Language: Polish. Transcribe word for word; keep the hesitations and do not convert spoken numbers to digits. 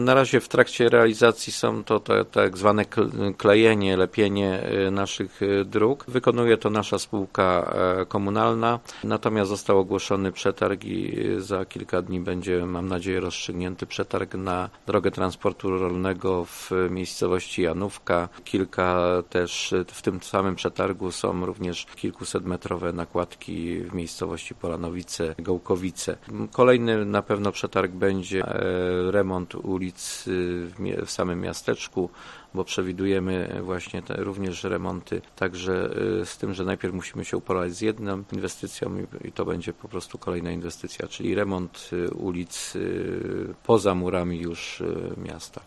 Na razie w trakcie realizacji są to te, tak zwane klejenie, lepienie naszych dróg. Wykonuje to nasza spółka komunalna, natomiast został ogłoszony przetarg i za kilka dni będzie, mam nadzieję, rozstrzygnięty przetarg na drogę transportu rolnego w miejscowości Janówka. Kilka też w tym samym przetargu są również kilkusetmetrowe nakładki w miejscowości Polanowice, Gołkowice. Kolejny na pewno przetarg będzie remont ulic w samym miasteczku, bo przewidujemy właśnie te również remonty, także z tym, że najpierw musimy się uporać z jedną inwestycją i to będzie po prostu kolejna inwestycja, czyli remont ulic poza murami już miasta.